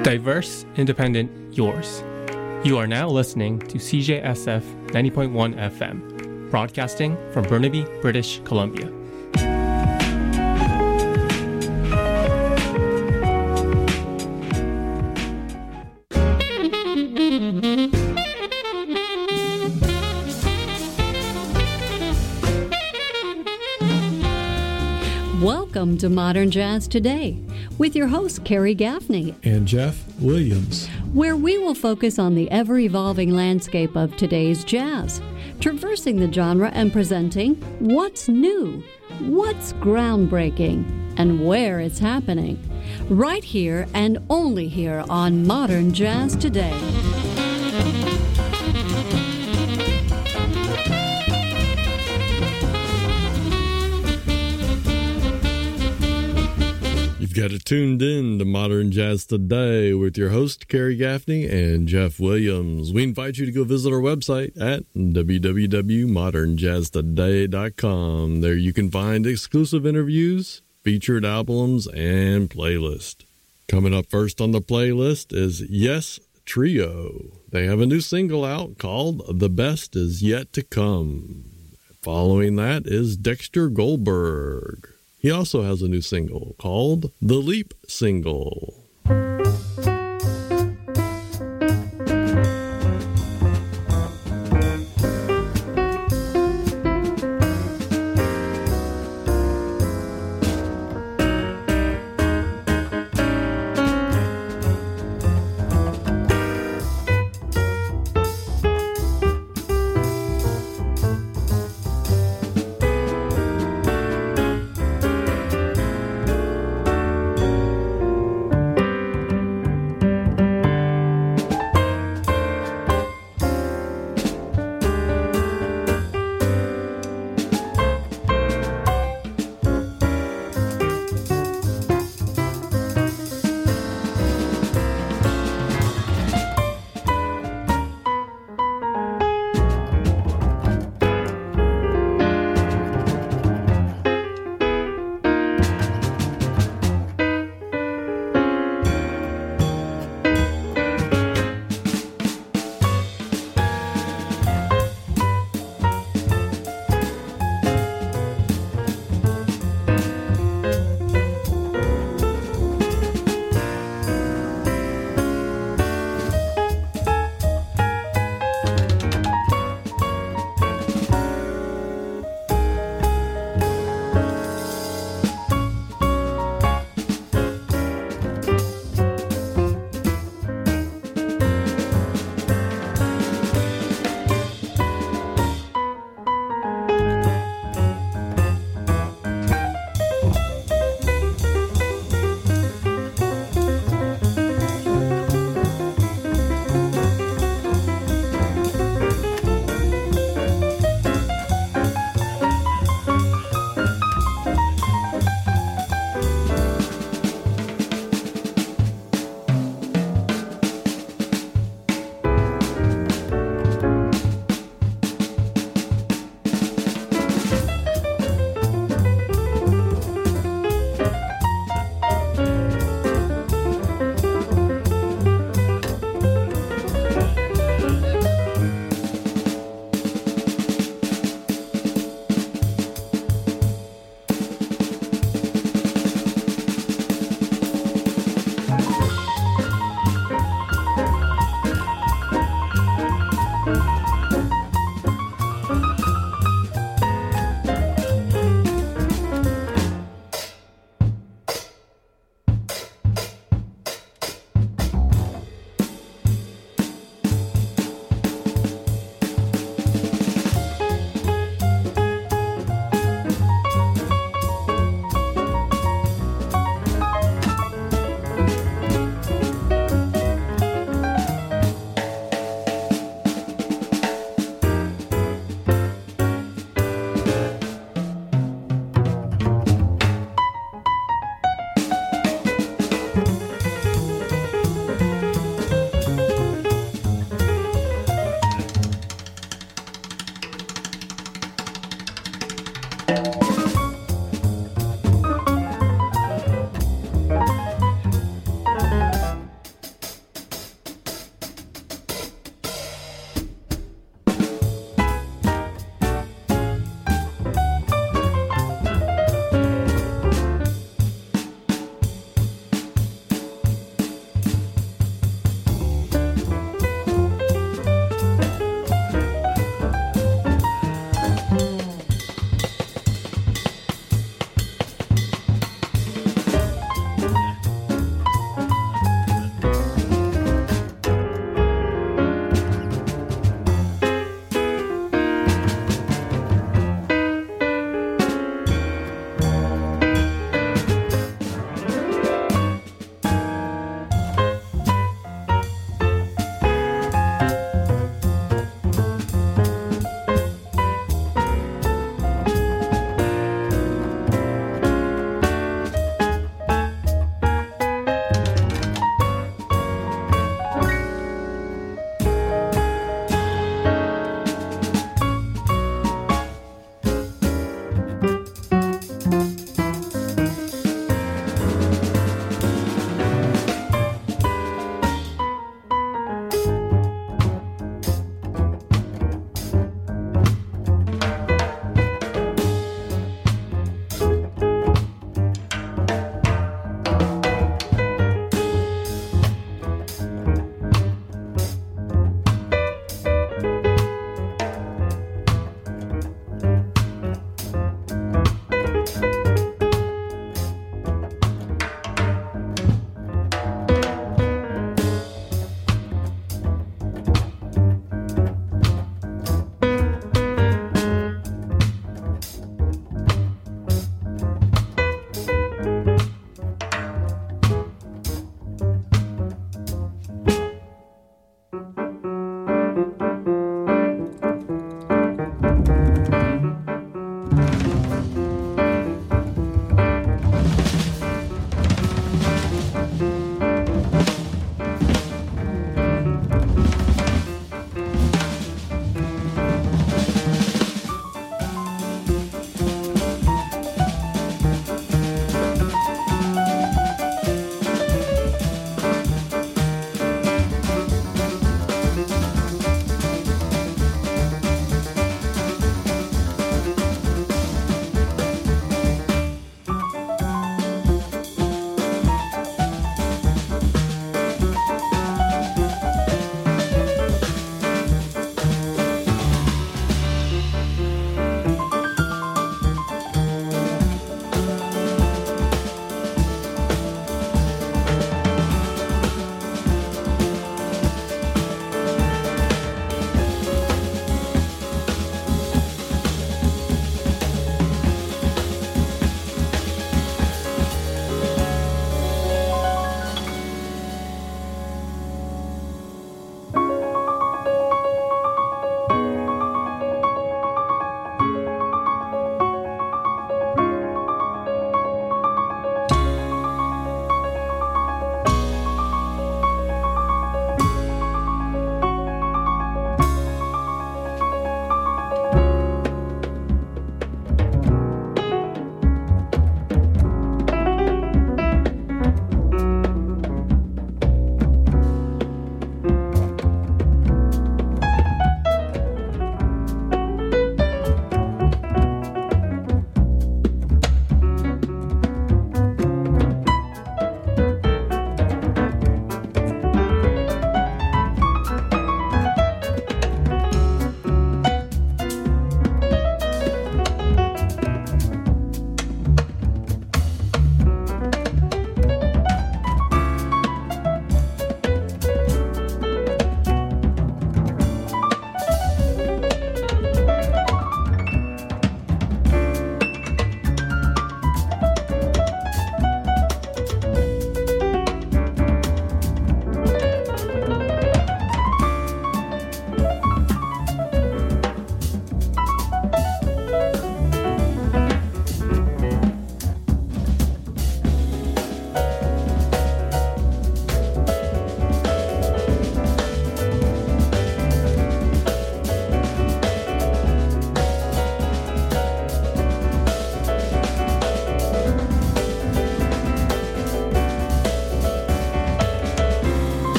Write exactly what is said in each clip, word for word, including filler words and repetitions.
Diverse, independent, yours. You are now listening to C J S F ninety point one F M, broadcasting from Burnaby, British Columbia. Welcome to Modern Jazz Today with your host, Carrie Gaffney and Jeff Williams, where we will focus on the ever-evolving landscape of today's jazz, traversing the genre and presenting what's new, what's groundbreaking, and where it's happening, right here and only here on Modern Jazz Today. You've got it tuned in to Modern Jazz Today with your host, Carrie Gaffney and Jeff Williams. We invite you to go visit our website at w w w dot modern jazz today dot com. There you can find exclusive interviews, featured albums, and playlist. Coming up first on the playlist is Yes Trio. They have a new single out called The Best Is Yet to Come. Following that is Dexter Goldberg. He also has a new single called The Leap Single.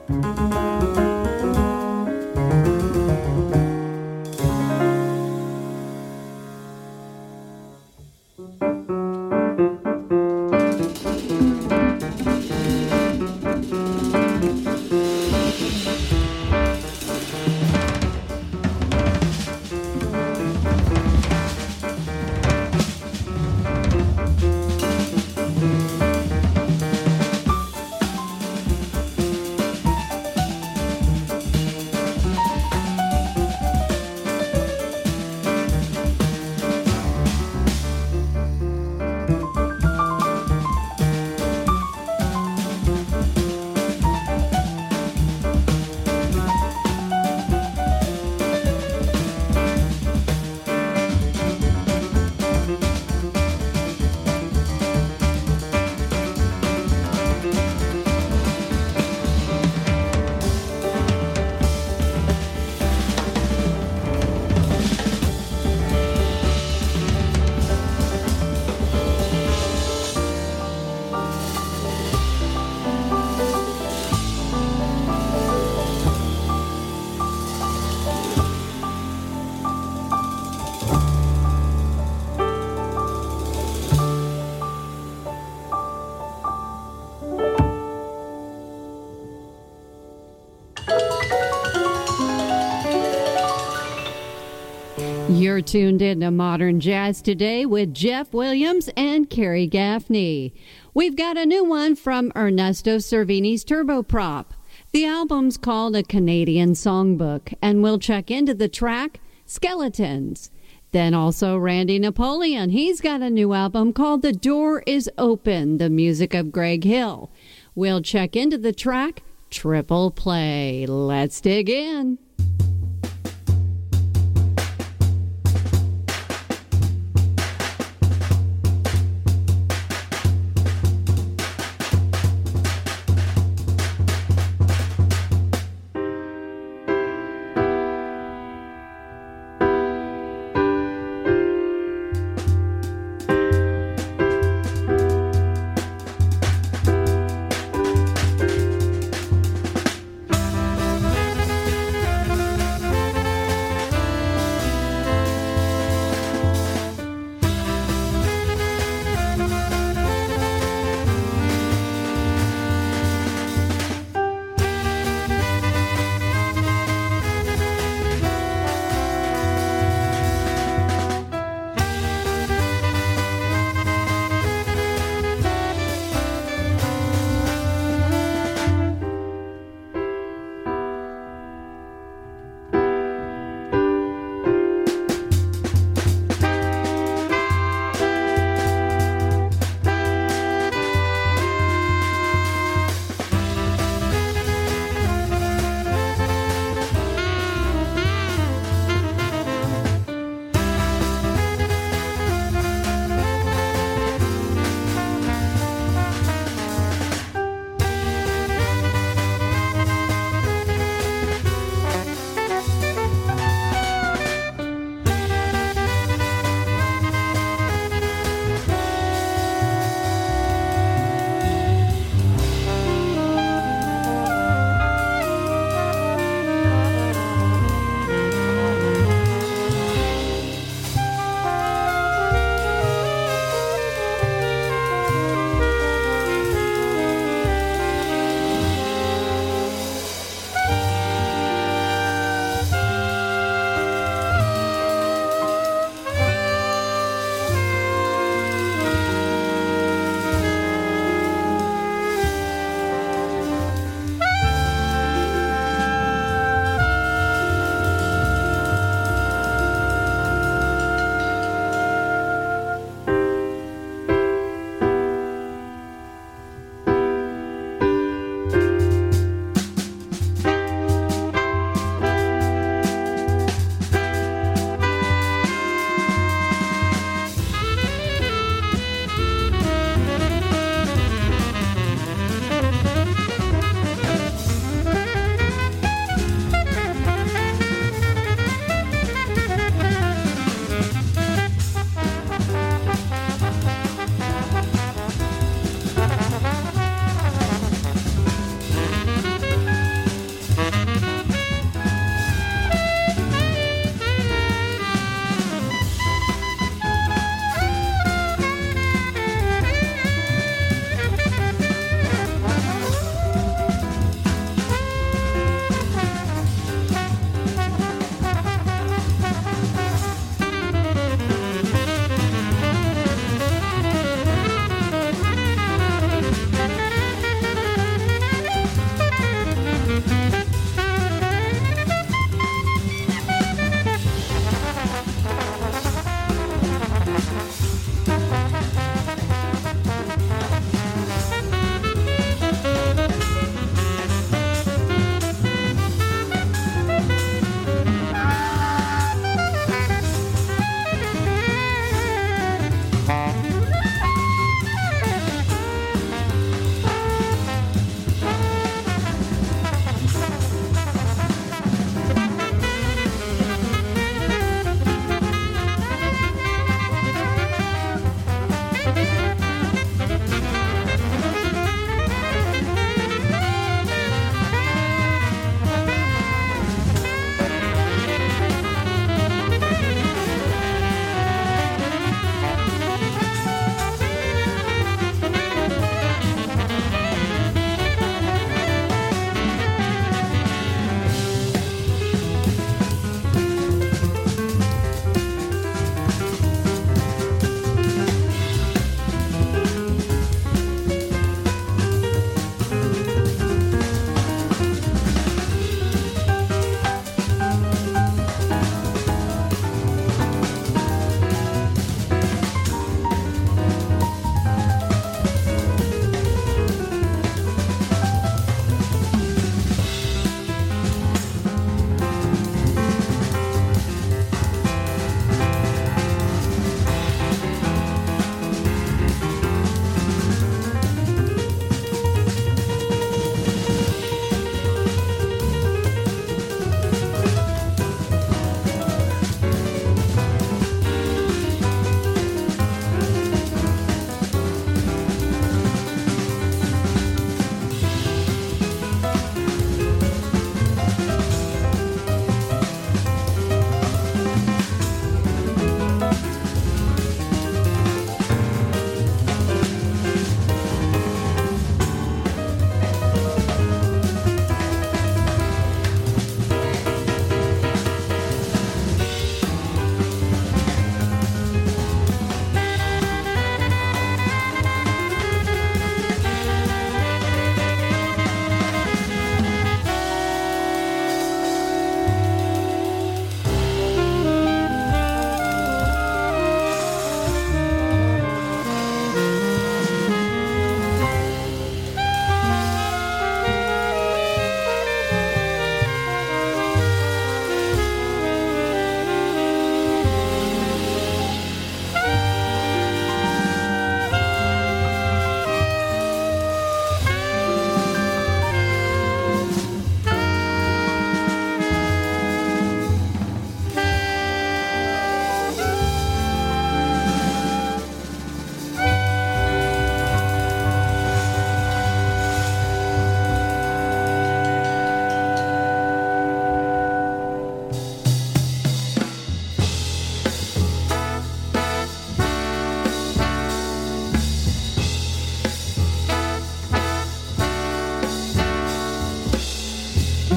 You're tuned in to Modern Jazz Today with Jeff Williams and Carrie Gaffney. We've got a new one from Ernesto Cervini's Turboprop. The album's called A Canadian Songbook, and we'll check into the track Skeletons. Then also Randy Napoleon. He's got a new album called The Door is Open, the music of Greg Hill. We'll check into the track Triple Play. Let's dig in.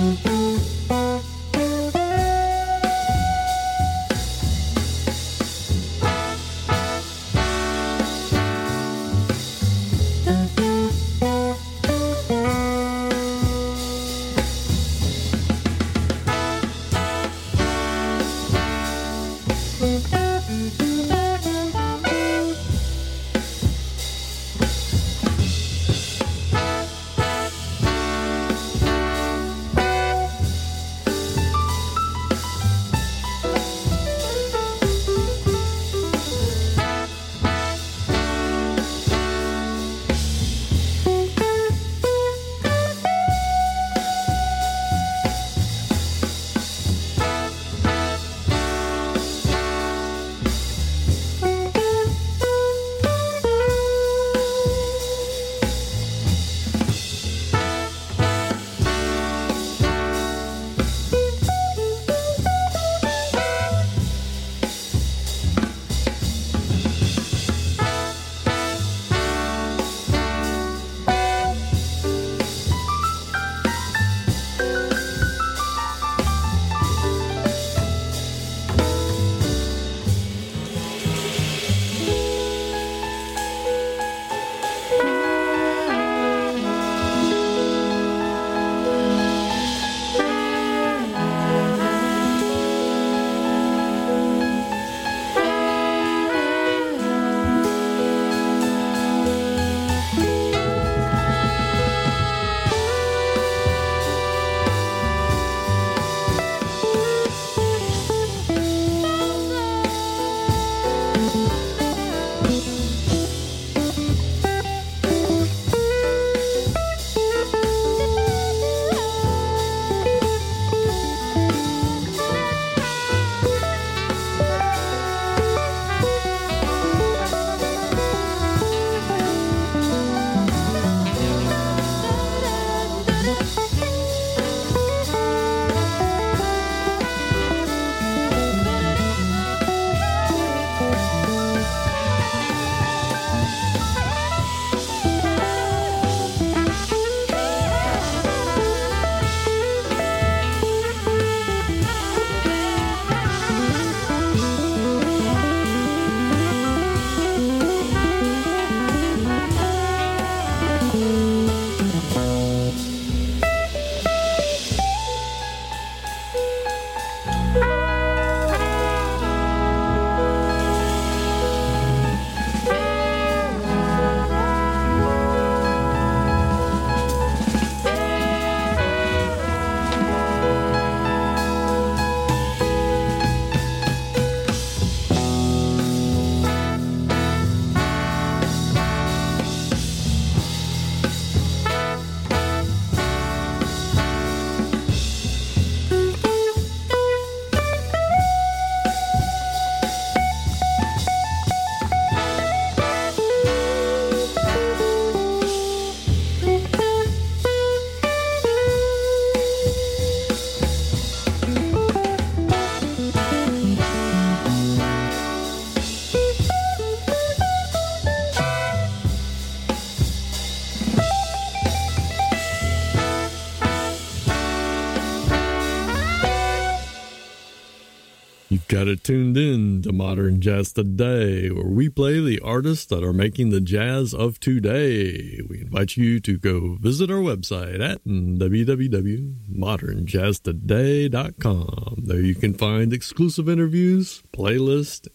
Got it tuned in to Modern Jazz Today, where we play the artists that are making the jazz of today. We invite you to go visit our website at w w w dot modern jazz today dot com. There you can find exclusive interviews, playlists,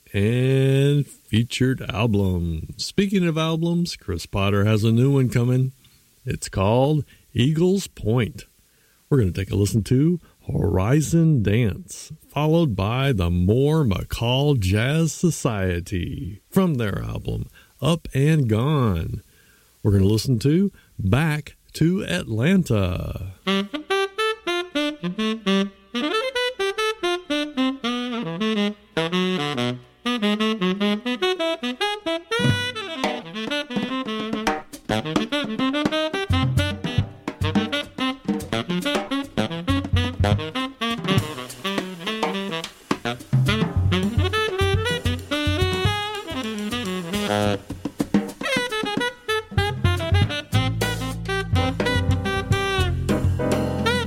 and featured albums. Speaking of albums, Chris Potter has a new one coming. It's called Eagles Point. We're going to take a listen to Horizon Dance, followed by the Moore McCall Jazz Society from their album Up and Gone. We're going to listen to Back to Atlanta. Thank you.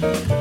Bye.